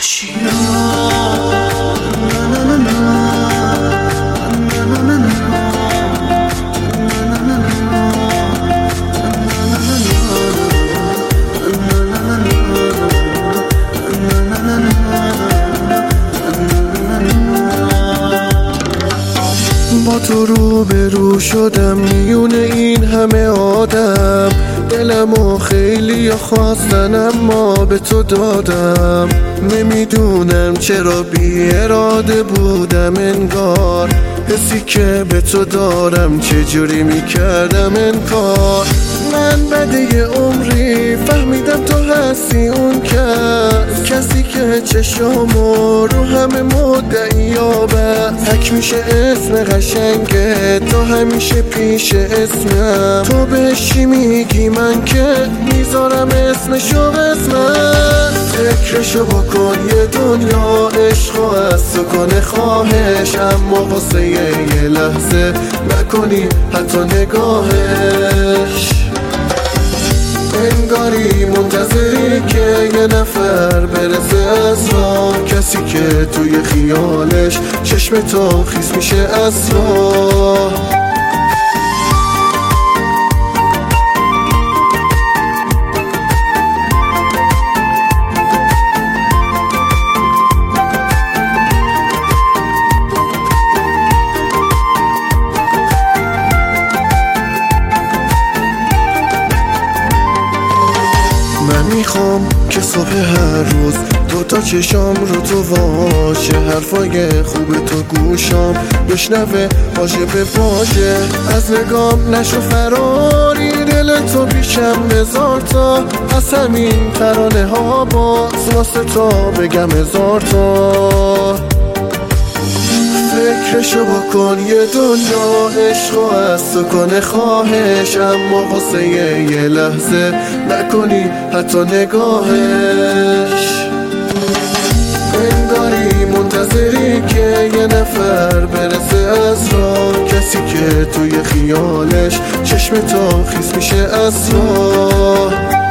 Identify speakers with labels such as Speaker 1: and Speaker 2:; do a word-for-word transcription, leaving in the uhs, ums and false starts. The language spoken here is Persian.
Speaker 1: با تو رو به رو شدم میون این همه آدم، دلمو خیلی خواستن اما به تو دادم. نمیدونم چرا بی اراده بودم، انگار حسی که به تو دارم چجوری میکردم انکار. من بعد یه عمری فهمیدم تو هستی اون کس، کسی که چشامو رو همه مدعیابه. حک میشه اسم قشنگه تو همیشه پیش اسمم، تو بهش چی میگی من که میذارم اسمشو قسمت. فکرشو بکن یه دنیا عشقو از تو کنه خواهش، اما واسه یه لحظه نکنی حتی نگاهش. انگاری منتظری که یه نفر برسه از راه، کسی که توی خیالش چشم تو خیس میشه از راه. من میخوام که صبح هر روز دو تا چشام رو تو واشه، حرفای خوب تو گوشام بشنوه واژه به واژه. از نگام نشو فراری، دل تو پیشم بذار تا از همین ترانه ها باز واسه تا بگم هزار تا. فکرشو بکن یه دنیا عشقو از تو کنه خواهش، اما واسه یه لحظه نکنی حتی نگاهش. انگاری منتظری که یه نفر برسه از راه، کسی که توی خیالش چشم تو خیس میشه از راه.